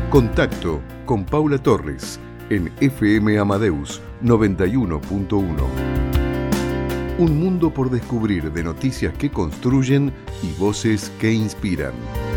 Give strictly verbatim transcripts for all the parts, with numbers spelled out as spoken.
Contacto con Paula Torres en F M Amadeus noventa y uno punto uno. Un mundo por descubrir de noticias que construyen y voces que inspiran.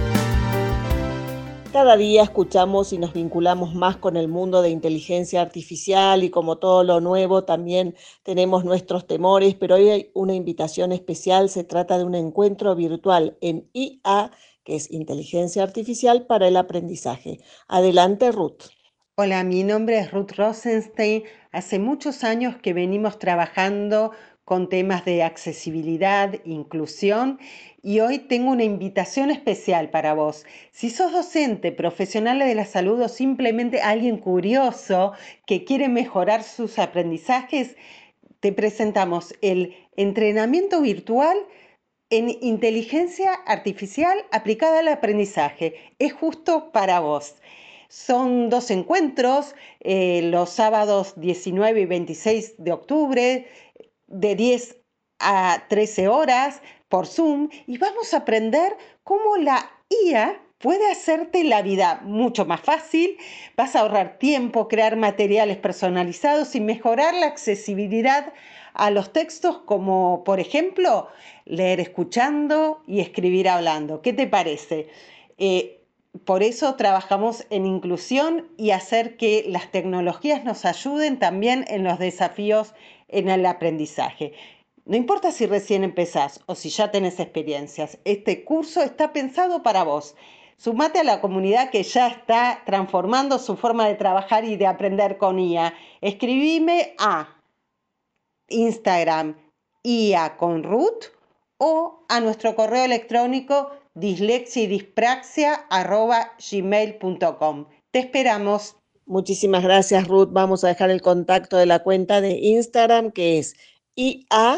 Cada día escuchamos y nos vinculamos más con el mundo de inteligencia artificial y como todo lo nuevo también tenemos nuestros temores, pero hoy hay una invitación especial. Se trata de un encuentro virtual en I A, que es Inteligencia Artificial para el Aprendizaje. Adelante, Ruth. Hola, mi nombre es Ruth Rosenstein. Hace muchos años que venimos trabajando con temas de accesibilidad, inclusión, y hoy tengo una invitación especial para vos. Si sos docente, profesional de la salud o simplemente alguien curioso que quiere mejorar sus aprendizajes, te presentamos el entrenamiento virtual en inteligencia artificial aplicada al aprendizaje. Es justo para vos. Son dos encuentros, eh, los sábados diecinueve y veintiséis de octubre, de diez a trece horas por Zoom, y vamos a aprender cómo la I A puede hacerte la vida mucho más fácil. Vas a ahorrar tiempo, crear materiales personalizados y mejorar la accesibilidad a los textos, como por ejemplo leer escuchando y escribir hablando. ¿Qué te parece? Eh, Por eso trabajamos en inclusión y hacer que las tecnologías nos ayuden también en los desafíos en el aprendizaje. No importa si recién empezás o si ya tenés experiencias, este curso está pensado para vos. Sumate a la comunidad que ya está transformando su forma de trabajar y de aprender con I A. Escribime a Instagram I A con Ruth o a nuestro correo electrónico dislexia y dispraxia arroba gmail punto com. Te esperamos. Muchísimas gracias, Ruth. Vamos a dejar el contacto de la cuenta de Instagram, que es I A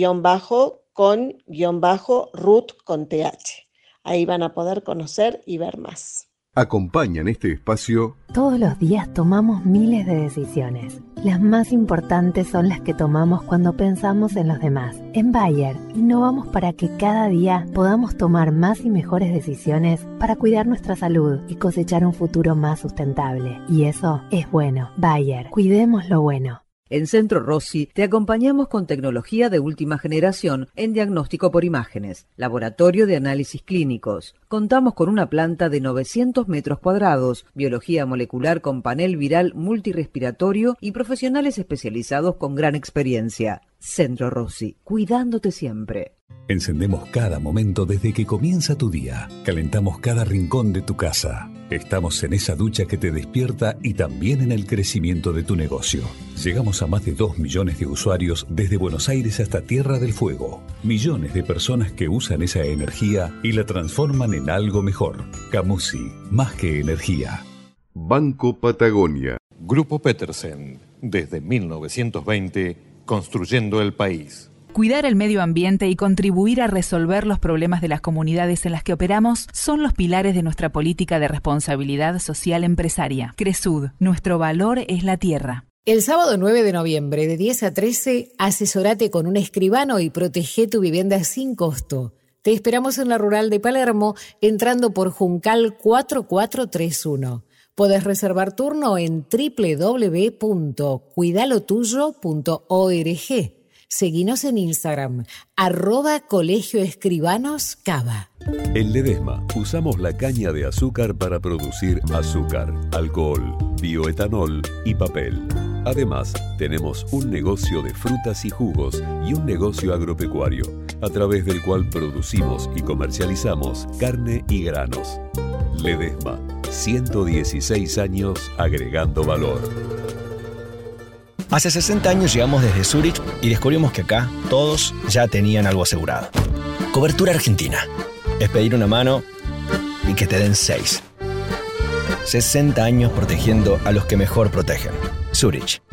con Ruth con T H. Ahí van a poder conocer y ver más. Acompañan este espacio. Todos los días tomamos miles de decisiones. Las más importantes son las que tomamos cuando pensamos en los demás. En Bayer, innovamos para que cada día podamos tomar más y mejores decisiones para cuidar nuestra salud y cosechar un futuro más sustentable. Y eso es bueno. Bayer, cuidemos lo bueno. En Centro Rossi te acompañamos con tecnología de última generación en diagnóstico por imágenes, laboratorio de análisis clínicos. Contamos con una planta de novecientos metros cuadrados, biología molecular con panel viral multirrespiratorio y profesionales especializados con gran experiencia. Centro Rossi, cuidándote siempre. Encendemos cada momento desde que comienza tu día. Calentamos cada rincón de tu casa. Estamos en esa ducha que te despierta y también en el crecimiento de tu negocio. Llegamos a más de dos millones de usuarios desde Buenos Aires hasta Tierra del Fuego. Millones de personas que usan esa energía y la transforman en algo mejor. Camusi, más que energía. Banco Patagonia. Grupo Petersen, desde mil novecientos veinte, construyendo el país. Cuidar el medio ambiente y contribuir a resolver los problemas de las comunidades en las que operamos son los pilares de nuestra política de responsabilidad social empresaria. Cresud, nuestro valor es la tierra. El sábado nueve de noviembre, de diez a trece, asesórate con un escribano y protege tu vivienda sin costo. Te esperamos en la Rural de Palermo, entrando por Juncal cuatro cuatro tres uno. Podés reservar turno en doble u doble u doble u punto cuidalo tuyo punto org. Seguinos en Instagram, arroba Colegio Escribanos Cava. En Ledesma usamos la caña de azúcar para producir azúcar, alcohol, bioetanol y papel. Además, tenemos un negocio de frutas y jugos y un negocio agropecuario, a través del cual producimos y comercializamos carne y granos. Ledesma, ciento dieciséis años agregando valor. Hace sesenta años llegamos desde Zurich y descubrimos que acá todos ya tenían algo asegurado. Cobertura Argentina. Es pedir una mano y que te den seis. sesenta años protegiendo a los que mejor protegen. Zurich.